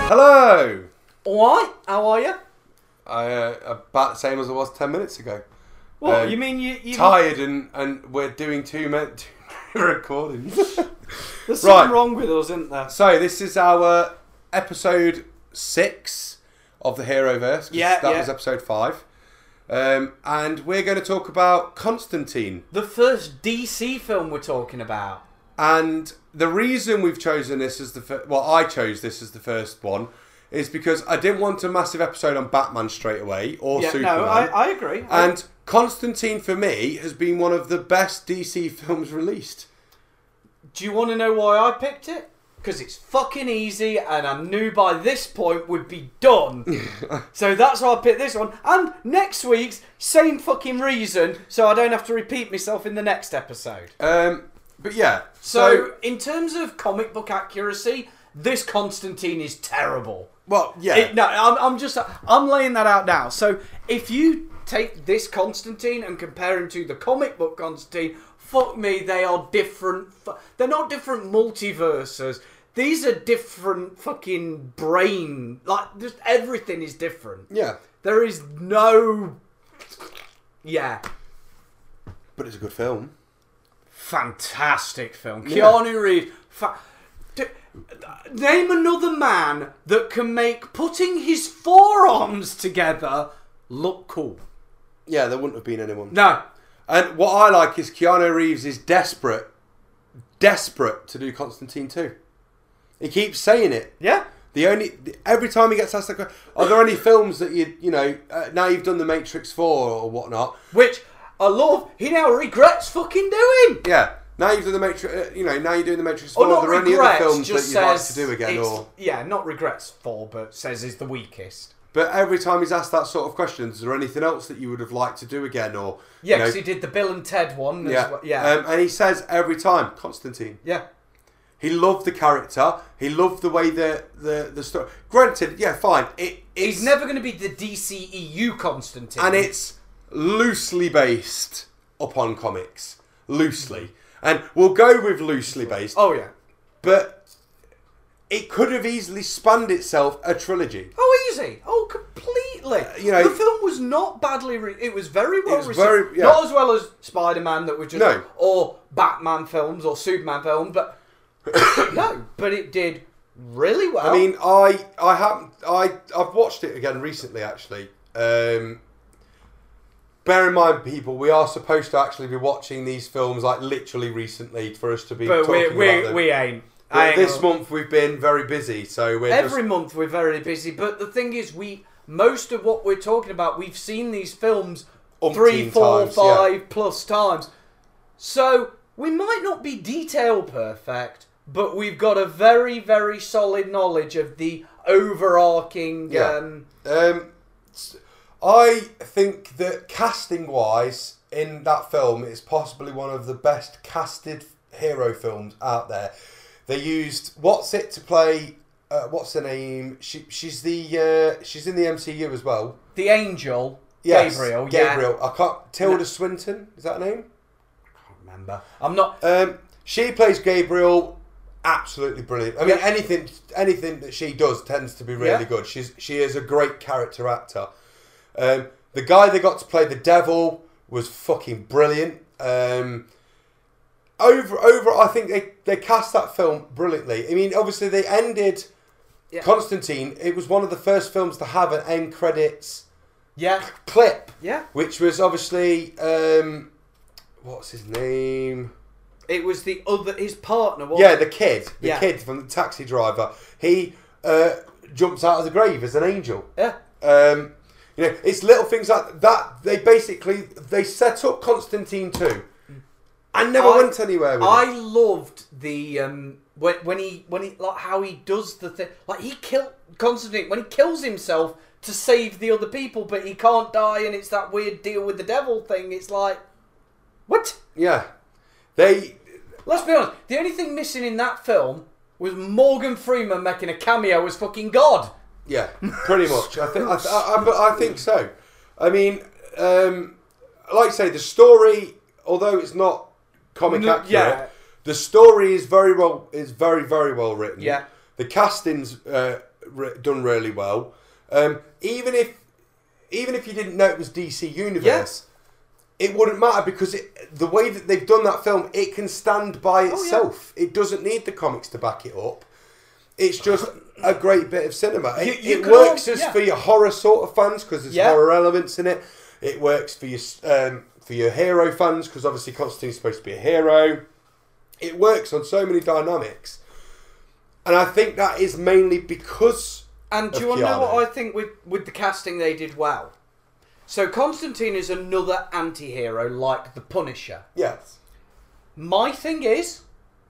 Hello! Alright, how are you? About the same as I was 10 minutes ago. What, you mean you... Tired and we're doing two recordings. There's something wrong with us, isn't there? So this is our episode 6 of the Heroverse. That was episode 5. And we're going to talk about Constantine. The first DC film we're talking about. And the reason we've chosen this as I chose this as the first one is because I didn't want a massive episode on Batman straight away or Superman. No, I agree. And Constantine for me has been one of the best DC films released. Do you want to know why I picked it? Because it's fucking easy and I knew by this point we'd be done. So that's why I picked this one. And next week's, same fucking reason, so I don't have to repeat myself in the next episode. But yeah. So in terms of comic book accuracy, this Constantine is terrible. Well, yeah. I'm laying that out now. So if you take this Constantine and compare him to the comic book Constantine, fuck me, they are different. They're not different multiverses. These are different fucking brain. Like, just everything is different. Yeah. There is no... Yeah. But it's a good film. Fantastic film. Yeah. Keanu Reeves. Name another man that can make putting his forearms together look cool. Yeah, there wouldn't have been anyone. No. And what I like is Keanu Reeves is desperate to do Constantine 2. He keeps saying it. Yeah. Every time he gets asked that question, are there any films that now you've done The Matrix 4 or whatnot? Which I love. He now regrets fucking doing. Yeah. Now you've done The Matrix, now you're doing The Matrix 4. Or not are there regrets, any other films just that you'd like says to do again? Yeah, not regrets 4, but says is the weakest. But every time he's asked that sort of question, is there anything else that you would have liked to do again? Or yeah, because he did the Bill and Ted one. Yeah. And he says every time, Constantine. Yeah. He loved the character. He loved the way the story. Granted, yeah, fine. He's never going to be the DCEU Constantine. And it's loosely based upon comics. Loosely. And we'll go with loosely based. Oh, yeah. But it could have easily spanned itself a trilogy. Oh, easy. Oh, completely. The film was not badly... it was very well received. Not as well as Spider-Man that was just... No. Or Batman films or Superman films, but... no, but it did really well. I mean, I've watched it again recently, actually. Bear in mind, people, we are supposed to actually be watching these films like literally recently for us to be talking about them. We ain't. This month we've been very busy, so every month we're very busy. But the thing is, most of what we're talking about, we've seen these films 3, 4, 5 plus times. So we might not be detail perfect, but we've got a very, very solid knowledge of the overarching. I think that casting-wise, in that film, it's possibly one of the best casted hero films out there. They used What's It to play. What's her name? She's in the MCU as well. The Angel. Yes, Gabriel. Gabriel. I can't. Tilda Swinton. Is that her name? I can't remember. I'm not. She plays Gabriel. Absolutely brilliant. I mean, anything that she does tends to be really good. She is a great character actor. The guy they got to play the devil was fucking brilliant. I think they cast that film brilliantly. I mean, obviously they ended Constantine. It was one of the first films to have an end credits clip. Yeah. Which was obviously what's his name? It was his partner, wasn't it? The kid. The kid from the Taxi Driver. He jumps out of the grave as an angel. Yeah. It's little things like that. They set up Constantine 2 and never went anywhere with it. I loved the when he like how he does the thing. Like he killed Constantine when he kills himself to save the other people, but he can't die, and it's that weird deal with the devil thing. It's like, what? Yeah. Let's be honest. The only thing missing in that film was Morgan Freeman making a cameo as fucking God. Yeah, pretty much. I think so. I mean, like I say, the story, although it's not comic accurate, the story is very, very well written. Yeah. The casting's done really well. Even if you didn't know it was DC Universe, it wouldn't matter because the way that they've done that film, it can stand by itself. It doesn't need the comics to back it up. It's just a great bit of cinema. It works for your horror sort of fans because there's horror elements in it. It works for your hero fans because obviously Constantine's supposed to be a hero. It works on so many dynamics. And I think that is mainly because And do you want to know what I think with the casting they did well? So Constantine is another anti-hero like the Punisher. Yes. My thing is,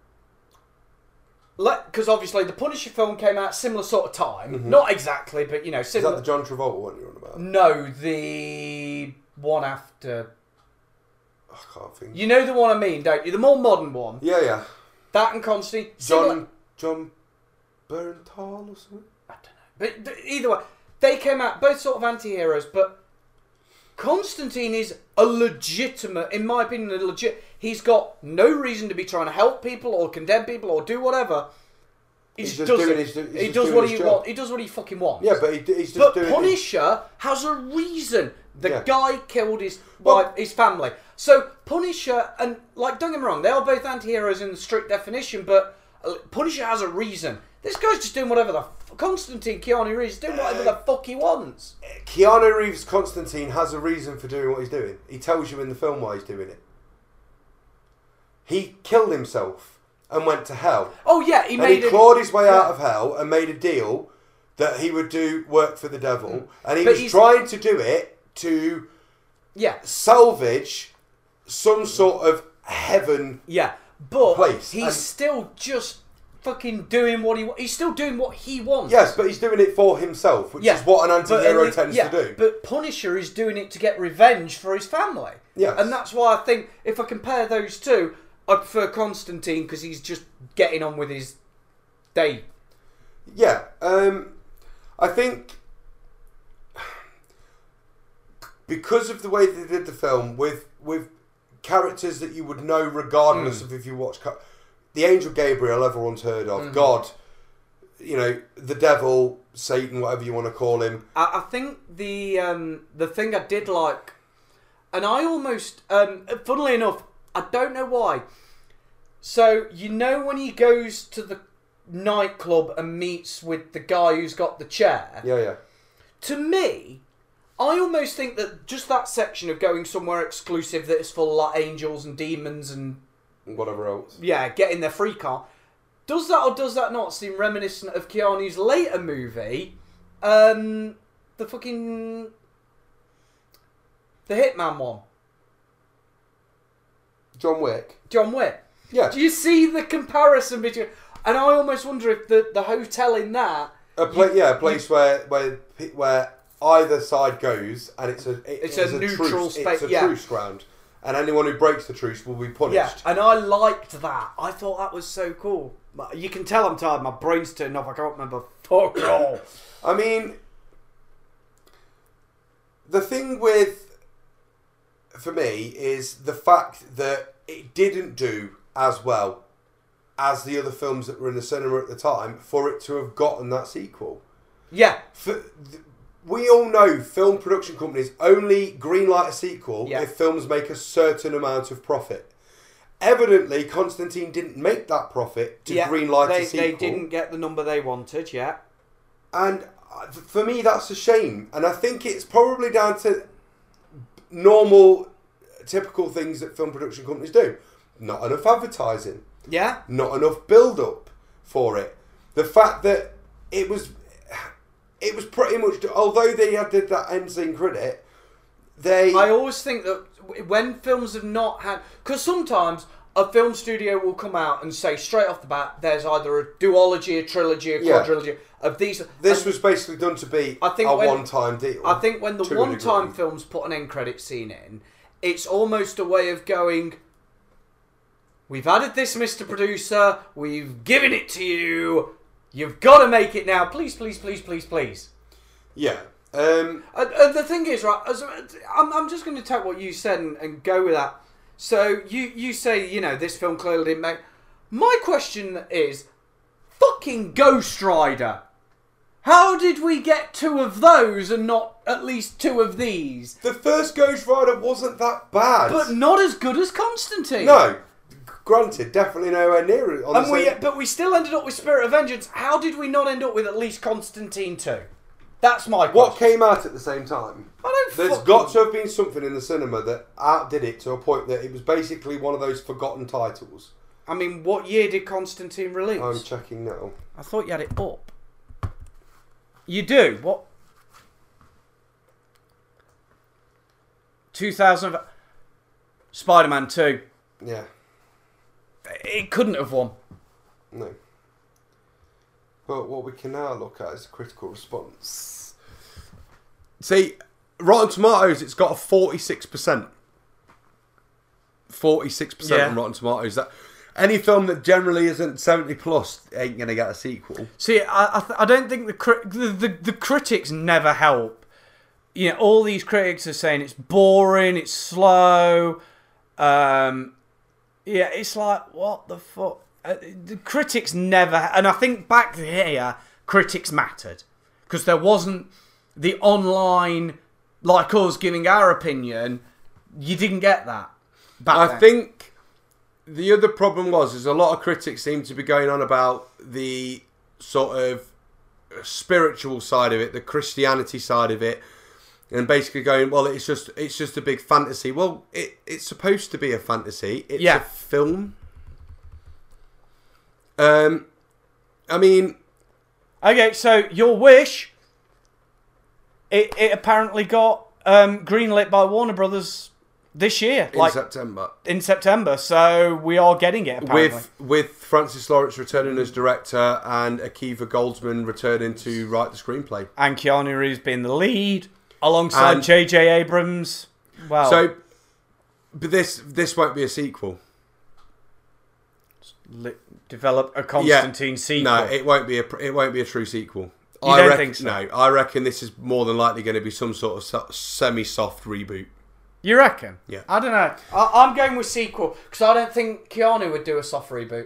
because obviously the Punisher film came out similar sort of time. Mm-hmm. Not exactly, but you know, similar. Is that the John Travolta one you're on about? No, the one after. I can't think. You know the one I mean, don't you? The more modern one. Yeah, yeah. That and Constantine. John Bernthal or something? I don't know. But either way, they came out both sort of anti-heroes, but Constantine is a legitimate, in my opinion, he's got no reason to be trying to help people or condemn people or do whatever. He does what he fucking wants. Yeah, but he's just doing. But Punisher has a reason. The guy killed his wife, his family. So Punisher and don't get me wrong, they are both anti-heroes in the strict definition, but Punisher has a reason. This guy's just doing whatever Keanu Reeves is doing whatever the fuck he wants. Keanu Reeves' Constantine has a reason for doing what he's doing. He tells you in the film why he's doing it. He killed himself and went to hell. Oh yeah, he clawed his way out of hell and made a deal that he would do work for the devil, and he was trying to do it to salvage some sort of heaven. Yeah, but place. He's still just fucking doing what he wants. He's still doing what he wants. Yes, but he's doing it for himself, which is what an anti-hero tends to do. But Punisher is doing it to get revenge for his family. Yes. And that's why I think if I compare those two, I prefer Constantine because he's just getting on with his day. Yeah, I think because of the way they did the film with characters that you would know regardless of if you watch the Angel Gabriel, everyone's heard of, God, you know, the devil, Satan, whatever you want to call him. I think the thing I did like, and I almost, funnily enough, I don't know why. So, you know when he goes to the nightclub and meets with the guy who's got the chair? Yeah, yeah. To me, I almost think that just that section of going somewhere exclusive that is full of angels and demons and whatever else. Yeah, getting their free car. Does that or does that not seem reminiscent of Keanu's later movie? The Hitman one. John Wick. Yeah. Do you see the comparison between? And I almost wonder if the hotel in that a place where either side goes and it's a neutral space. It's a truce ground, and anyone who breaks the truce will be punished. Yeah, and I liked that. I thought that was so cool. You can tell I'm tired. My brain's turned off. I can't remember fuck all. I mean, the thing for me is the fact that it didn't do as well as the other films that were in the cinema at the time for it to have gotten that sequel. Yeah. We all know film production companies only greenlight a sequel if films make a certain amount of profit. Evidently, Constantine didn't make that profit to greenlight a sequel. They didn't get the number they wanted, And for me, that's a shame. And I think it's probably down to normal, typical things that film production companies do. Not enough advertising. Yeah. Not enough build-up for it. The fact that it was pretty much, although they did that end scene credit, I always think that when films have not had, because sometimes a film studio will come out and say straight off the bat, there's either a duology, a trilogy, a quadrilogy of these. This was basically done to be one-time deal. I think when the one-time films put an end credit scene in, it's almost a way of going, we've added this, Mr. Producer, we've given it to you, you've got to make it now, please, please, please, please, please. Yeah. The thing is, right, I'm just going to take what you said and go with that. So, you say, you know, this film clearly didn't make... My question is, fucking Ghost Rider. How did we get 2 of those and not at least 2 of these? The first Ghost Rider wasn't that bad. But not as good as Constantine. No. Granted, definitely nowhere near it. But we still ended up with Spirit of Vengeance. How did we not end up with at least Constantine 2? That's my question. What came out at the same time? There's got to have been something in the cinema that outdid it to a point that it was basically one of those forgotten titles. I mean, what year did Constantine release? I'm checking now. I thought you had it up. You do? What? 2000... Spider-Man 2. Yeah. It couldn't have won. No. But what we can now look at is the critical response. See, Rotten Tomatoes, it's got a 46%. 46% on Rotten Tomatoes. That any film that generally isn't 70 plus ain't going to get a sequel. See, I don't think the critics never help. You know, all these critics are saying it's boring, it's slow. Yeah, it's like, what the fuck? The critics never... And I think back here, critics mattered. Because there wasn't the online, like us, giving our opinion. You didn't get that back then. I think the other problem is a lot of critics seem to be going on about the sort of spiritual side of it, the Christianity side of it. And basically going, well, it's just a big fantasy. Well, it's supposed to be a fantasy. It's a film. I mean... Okay, so Your Wish, it apparently got greenlit by Warner Brothers this year. In September, so we are getting it, apparently. With Francis Lawrence returning as director and Akiva Goldsman returning to write the screenplay. And Keanu Reeves being the lead. Alongside J.J. Abrams. Wow. So, but this won't be a sequel. Develop a Constantine sequel. No, it won't be a true sequel. You don't think so? No, I reckon this is more than likely going to be some sort of semi-soft reboot. You reckon? Yeah. I don't know. I'm going with sequel because I don't think Keanu would do a soft reboot.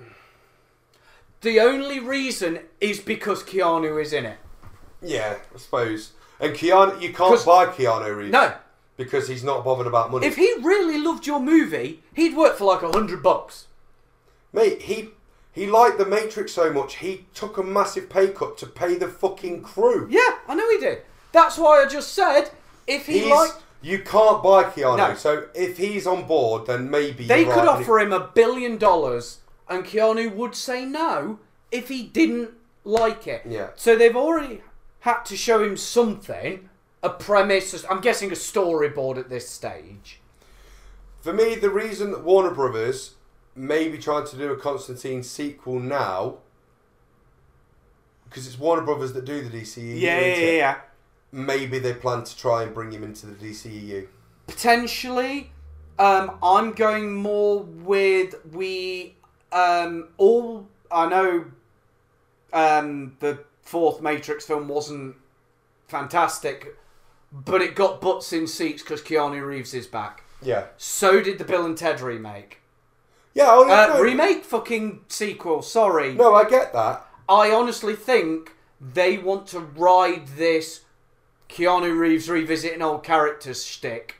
The only reason is because Keanu is in it. Yeah, I suppose. And Keanu, you can't buy Keanu Reeves. No. Because he's not bothered about money. If he really loved your movie, he'd work for like $100. Mate, he liked The Matrix so much, he took a massive pay cut to pay the fucking crew. Yeah, I know he did. That's why I just said, if he liked... You can't buy Keanu, no. So if he's on board, then maybe they could offer him $1 billion and Keanu would say no if he didn't like it. Yeah. So they've already... had to show him something, a premise, I'm guessing a storyboard at this stage. For me, the reason that Warner Brothers may be trying to do a Constantine sequel now, because it's Warner Brothers that do the DCEU, yeah. Maybe they plan to try and bring him into the DCEU. Potentially. I'm going more with I know the fourth Matrix film wasn't fantastic, but it got butts in seats because Keanu Reeves is back. Yeah. So did the Bill and Ted remake. Yeah, remake fucking sequel, sorry. No, I get that. I honestly think they want to ride this Keanu Reeves revisiting old characters shtick.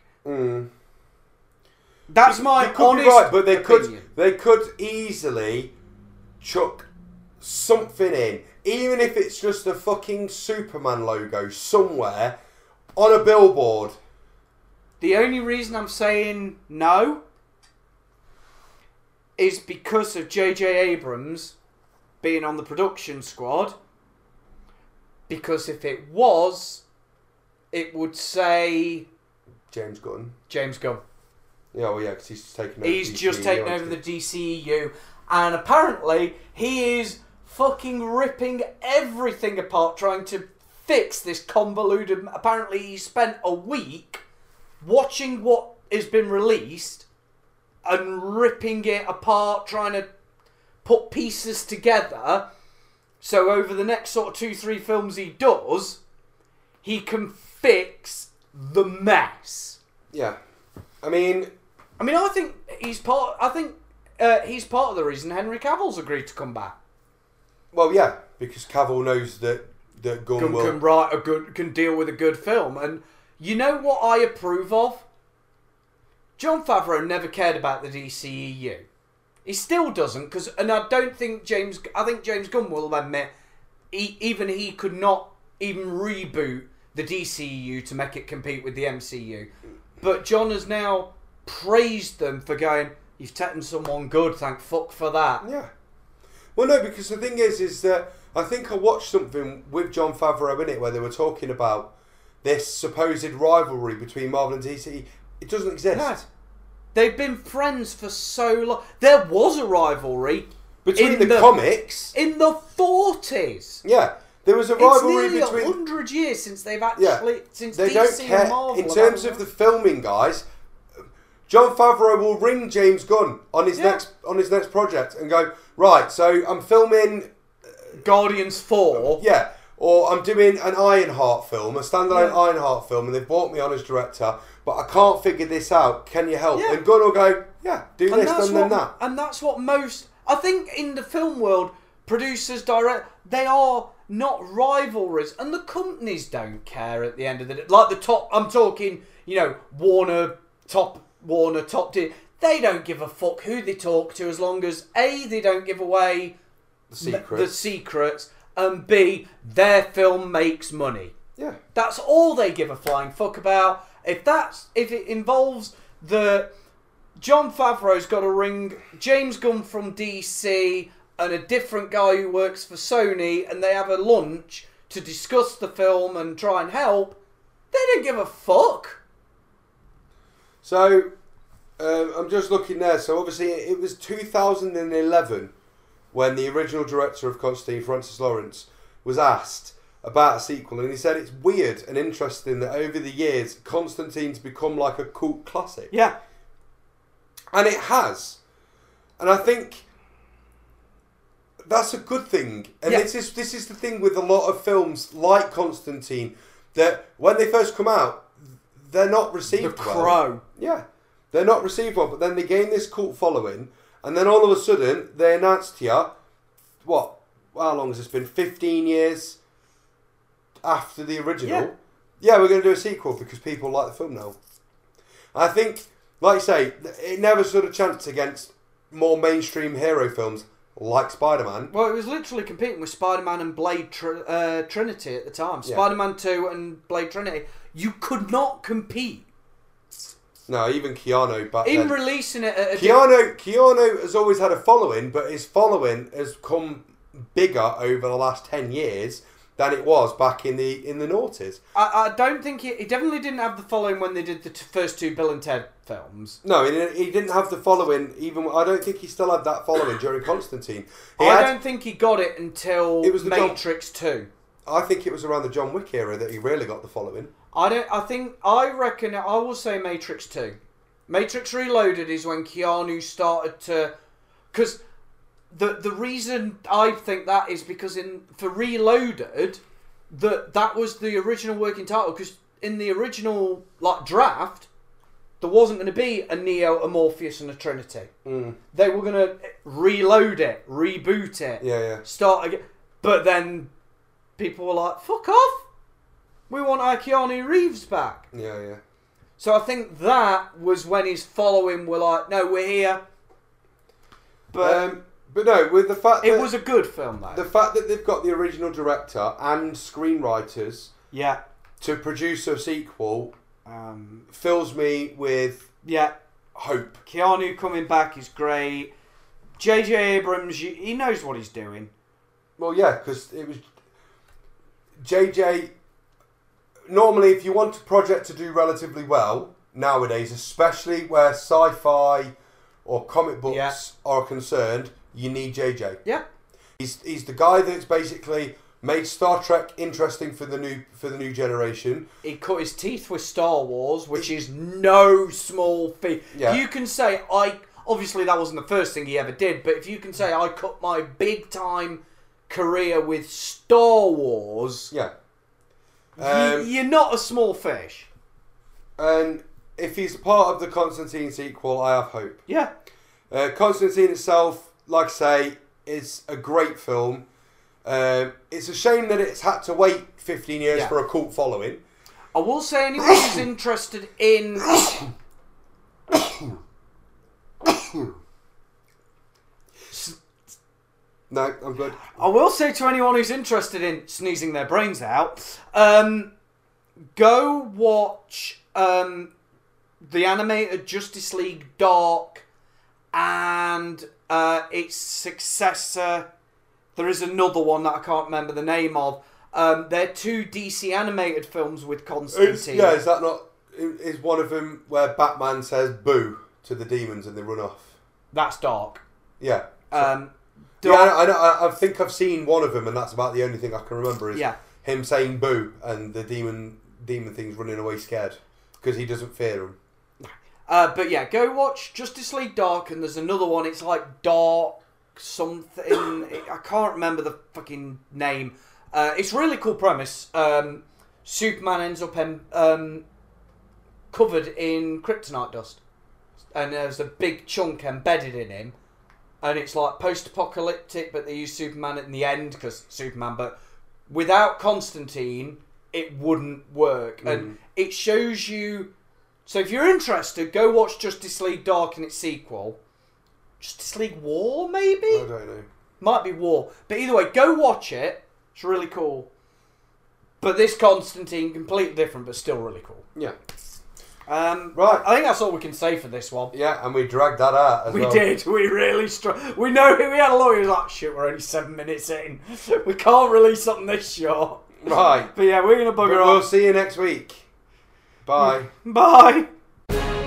That's my honest could be right, but opinion. they could easily chuck something in, even if it's just a fucking Superman logo somewhere on a billboard. The only reason I'm saying no is because of J.J. Abrams being on the production squad. Because if it was, it would say James Gunn. Yeah, well, yeah, because he's taken over. He's just taken over the DCEU, and apparently he is fucking ripping everything apart, trying to fix this convoluted. Apparently, he spent a week watching what has been released and ripping it apart, trying to put pieces together. So over the next sort of 2-3 films he does, he can fix the mess. Yeah, I mean, I think he's part. I think he's part of the reason Henry Cavill's agreed to come back. Well, yeah, because Cavill knows that that Gunn will can write can deal with a good film. And you know what I approve of? Jon Favreau never cared about the DCEU. He still doesn't, and I don't think James Gunn will admit even he could not even reboot the DCEU to make it compete with the MCU. But John has now praised them for going, you've taken someone good, thank fuck for that. Yeah. Well, no, because the thing is that I think I watched something with Jon Favreau in it where they were talking about this supposed rivalry between Marvel and DC. It doesn't exist. No. They've been friends for so long. There was a rivalry between the comics in the 40s. Yeah, there was a rivalry it's nearly between 100 years since they've actually since they DC don't care and Marvel. In terms of the filming, guys. Jon Favreau will ring James Gunn on his next project and go, right, so I'm filming Guardians 4. Yeah. Or I'm doing an Ironheart film, a standalone Ironheart film, and they've brought me on as director, but I can't figure this out. Can you help? Yeah. And Gunn will go, yeah, do this, then that. And that's what most... I think in the film world, producers, they are not rivalries, and the companies don't care at the end of the day. Like the top... I'm talking, Warner, top tier. They don't give a fuck who they talk to as long as, A, they don't give away the secrets, and B, their film makes money. Yeah. That's all they give a flying fuck about. If it involves Jon Favreau's got to ring James Gunn from DC and a different guy who works for Sony, and they have a lunch to discuss the film and try and help, they don't give a fuck. So, I'm just looking there. So obviously it was 2011 when the original director of Constantine, Francis Lawrence, was asked about a sequel, and he said it's weird and interesting that over the years Constantine's become like a cult classic. Yeah. And it has. And I think that's a good thing. And this is the thing with a lot of films like Constantine, that when they first come out, they're not received well. The Crow. Yeah. They're not received well, but then they gain this cult following, and then all of a sudden they announced to you, how long has this been? 15 years after the original. Yeah, we're going to do a sequel because people like the film now. I think, like you say, it never stood a chance against more mainstream hero films like Spider-Man. Well, it was literally competing with Spider-Man and Blade Trinity at the time. Yeah. Spider-Man 2 and Blade Trinity. You could not compete. No, even Keanu back then. Releasing it at Keanu has always had a following, but his following has come bigger over the last 10 years than it was back in the noughties. I don't think he definitely didn't have the following when they did the first two Bill and Ted films. No, he didn't have the following even. I don't think he still had that following during Constantine. I don't think he got it until it was Matrix 2. I think it was around the John Wick era that he really got the following. I reckon I will say Matrix 2. Matrix Reloaded is when Keanu started to, because the reason I think that is because for Reloaded, that was the original working title, because in the original draft there wasn't going to be a Neo, a Morpheus and a Trinity. They were going to reload it, reboot it, start again. But then people were like, fuck off, we want our Keanu Reeves back. Yeah. So I think that was when his following were like, no, we're here. But no, with the fact that it was a good film, though. The fact that they've got the original director and screenwriters, to produce a sequel, fills me with hope. Keanu coming back is great. J.J. Abrams, he knows what he's doing. Well, yeah, because it was J.J. Normally, if you want a project to do relatively well nowadays, especially where sci-fi or comic books are concerned, you need JJ. Yeah, he's the guy that's basically made Star Trek interesting for the new generation. He cut his teeth with Star Wars, which is no small feat. Yeah. You can say obviously that wasn't the first thing he ever did, but if you can say I cut my big time career with Star Wars, you're not a small fish. And if he's a part of the Constantine sequel, I have hope. Yeah. Constantine itself, like I say, is a great film. It's a shame that it's had to wait 15 years Yeah. for a cult following. I will say anyone who's interested in... No, I'm good. I will say to anyone who's interested in sneezing their brains out, go watch the animated Justice League Dark and its successor. There is another one that I can't remember the name of. They're two DC animated films with Constantine. Is that not... Is one of them where Batman says boo to the demons and they run off? That's Dark. Yeah. Dark. Yeah, I know. I think I've seen one of them, and that's about the only thing I can remember is him saying boo and the demon things running away scared because he doesn't fear them. But yeah, go watch Justice League Dark, and there's another one. It's like Dark something. I can't remember the fucking name. It's a really cool premise. Superman ends up covered in kryptonite dust, and there's a big chunk embedded in him. And it's like post-apocalyptic, but they use Superman in the end because Superman. But without Constantine, it wouldn't work. And it shows you... So if you're interested, go watch Justice League Dark and its sequel. Justice League War, maybe? I don't know. Might be War. But either way, go watch it. It's really cool. But this Constantine, completely different, but still really cool. Yeah. Right, I think that's all we can say for this one. Yeah, and we dragged that out as well. We did. We really we know we had a lawyer who's like, shit, we're only 7 minutes in. We can't release something this short. Right. But yeah, we're going to bugger off. We'll see you next week. Bye. Bye.